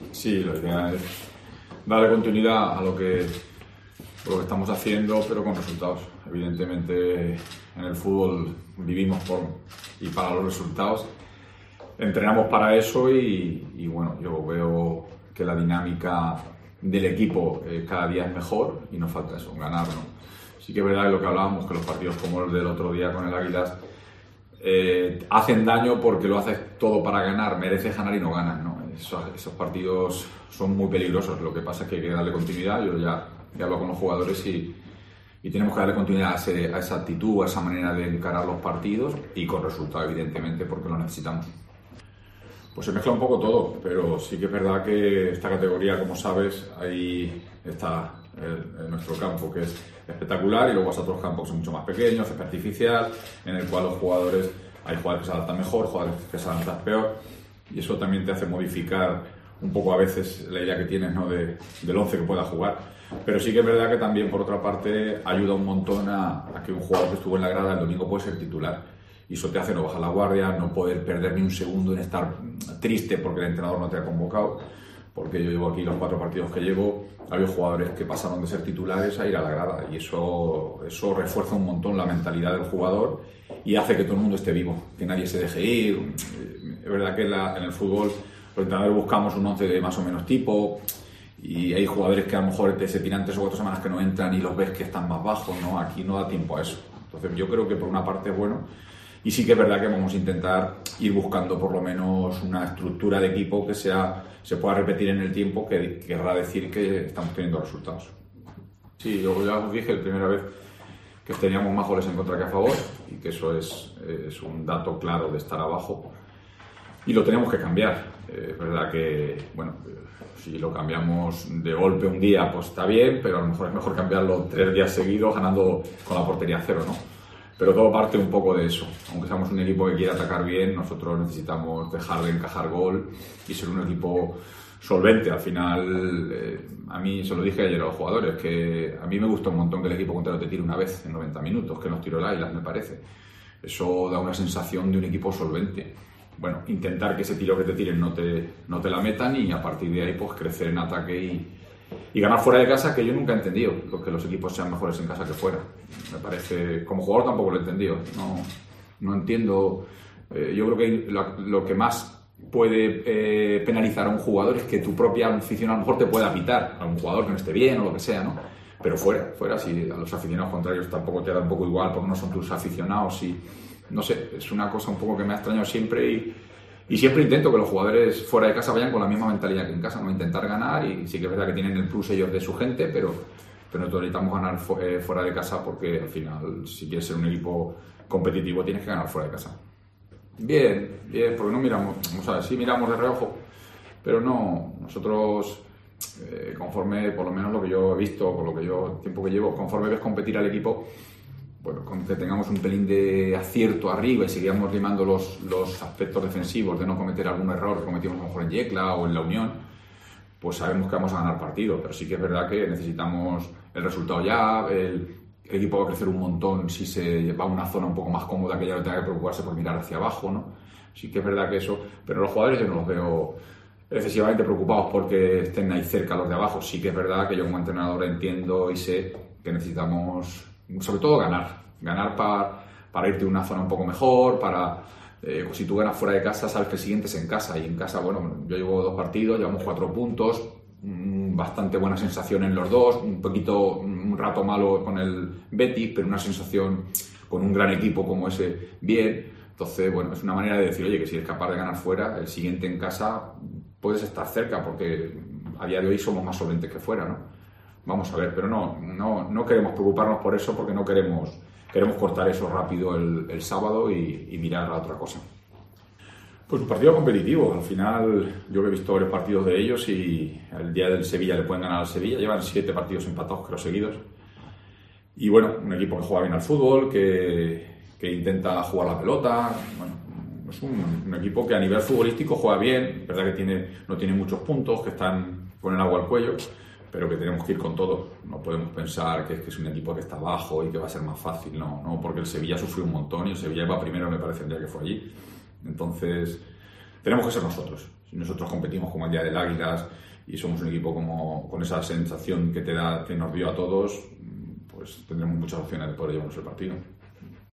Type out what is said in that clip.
Sí, la idea es darle continuidad a lo que estamos haciendo, pero con resultados. Evidentemente, en el fútbol vivimos por y para los resultados. Entrenamos para eso y bueno, yo veo que la dinámica del equipo cada día es mejor y nos falta eso, ganar, ¿no? Sí que es verdad que lo que hablábamos, que los partidos como el del otro día con el Águilas hacen daño porque lo haces todo para ganar, mereces ganar y no ganas, ¿no? Esos partidos son muy peligrosos. Lo que pasa es que hay que darle continuidad. Yo ya hablo con los jugadores y tenemos que darle continuidad a esa actitud, a esa manera de encarar los partidos y con resultado, evidentemente, porque lo necesitamos. Pues se mezcla un poco todo, pero sí que es verdad que esta categoría, como sabes, ahí está nuestro campo, que es espectacular, y luego vas a otros campos que son mucho más pequeños, es artificial, en el cual los jugadores, hay jugadores que se adaptan mejor, jugadores que se adaptan peor, y eso también te hace modificar un poco a veces la idea que tienes, ¿no? del 11 que pueda jugar. Pero sí que es verdad que también, por otra parte, ayuda un montón a que un jugador que estuvo en la grada el domingo puede ser titular. Y eso te hace no bajar la guardia, no poder perder ni un segundo en estar triste porque el entrenador no te ha convocado. Porque yo llevo aquí los 4 partidos que llevo, ha habido jugadores que pasaron de ser titulares a ir a la grada. Y eso refuerza un montón la mentalidad del jugador y hace que todo el mundo esté vivo, que nadie se deje ir. Es verdad que en el fútbol los entrenadores buscamos un 11 de más o menos tipo, y hay jugadores que a lo mejor se tiran 3 o 4 semanas que no entran y los ves que están más bajos, ¿no? Aquí no da tiempo a eso. Entonces yo creo que por una parte es bueno, y sí que es verdad que vamos a intentar ir buscando por lo menos una estructura de equipo que se pueda repetir en el tiempo, que querrá decir que estamos teniendo resultados. Sí, yo ya os dije la primera vez que teníamos más goles en contra que a favor, y que eso es un dato claro de estar abajo. Y lo tenemos que cambiar. Es verdad que, bueno, si lo cambiamos de golpe un día, pues está bien, pero a lo mejor es mejor cambiarlo 3 días seguidos ganando con la portería 0, ¿no? Pero todo parte un poco de eso. Aunque seamos un equipo que quiere atacar bien, nosotros necesitamos dejar de encajar gol y ser un equipo solvente. Al final, a mí se lo dije ayer a los jugadores, que a mí me gusta un montón que el equipo contrario te tire una vez en 90 minutos, que nos tiró el Águilas, me parece. Eso da una sensación de un equipo solvente. Bueno, intentar que ese tiro que te tiren no te la metan, y a partir de ahí pues crecer en ataque y ganar fuera de casa, que yo nunca he entendido que los equipos sean mejores en casa que fuera. Me parece, como jugador tampoco lo he entendido, no entiendo. Yo creo que lo que más puede penalizar a un jugador es que tu propia afición a lo mejor te pueda pitar a un jugador que no esté bien o lo que sea, ¿no? Pero fuera, si a los aficionados contrarios tampoco te da un poco igual porque no son tus aficionados, y no sé, es una cosa un poco que me ha extrañado siempre, y siempre intento que los jugadores fuera de casa vayan con la misma mentalidad que en casa, no intentar ganar. Y sí que es verdad que tienen el plus ellos de su gente, pero nosotros necesitamos ganar fuera de casa, porque al final, si quieres ser un equipo competitivo, tienes que ganar fuera de casa. Bien, porque no miramos, vamos a ver, sí miramos de reojo, pero no, nosotros, conforme, por lo menos lo que yo he visto, por lo que yo, el tiempo que llevo, conforme ves competir al equipo, bueno, con que tengamos un pelín de acierto arriba y sigamos limando los aspectos defensivos, de no cometer algún error que cometimos a lo mejor en Yecla o en La Unión, pues sabemos que vamos a ganar partido. Pero sí que es verdad que necesitamos el resultado ya. El equipo va a crecer un montón si se va a una zona un poco más cómoda, que ya no tenga que preocuparse por mirar hacia abajo, ¿no? Sí que es verdad que eso, pero los jugadores yo no los veo excesivamente preocupados porque estén ahí cerca los de abajo. Sí que es verdad que yo como entrenador entiendo y sé que necesitamos, sobre todo, ganar para irte a una zona un poco mejor, si tú ganas fuera de casa, sabes que el siguiente es en casa, y en casa, bueno, yo llevo 2 partidos, llevamos 4 puntos, bastante buena sensación en los 2, un rato malo con el Betis, pero una sensación con un gran equipo como ese, bien. Entonces, bueno, es una manera de decir, oye, que si eres capaz de ganar fuera, el siguiente en casa puedes estar cerca, porque a día de hoy somos más solventes que fuera, ¿no? Vamos a ver, pero no queremos preocuparnos por eso, porque no queremos cortar eso rápido el sábado y mirar a otra cosa. Pues un partido competitivo. Al final, yo he visto varios partidos de ellos, y el día del Sevilla le pueden ganar al Sevilla. Llevan 7 partidos empatados, creo, seguidos. Y bueno, un equipo que juega bien al fútbol, que intenta jugar la pelota. Bueno, es un equipo que a nivel futbolístico juega bien. Es verdad que no tiene muchos puntos, que están con el agua al cuello, pero que tenemos que ir con todo. No podemos pensar que es un equipo que está abajo y que va a ser más fácil. No, porque el Sevilla sufrió un montón, y el Sevilla iba primero, me parece, el día que fue allí. Entonces, tenemos que ser nosotros. Si nosotros competimos como el Día del Águilas y somos un equipo como con esa sensación que nos dio a todos, pues tendremos muchas opciones de poder llevarnos el partido.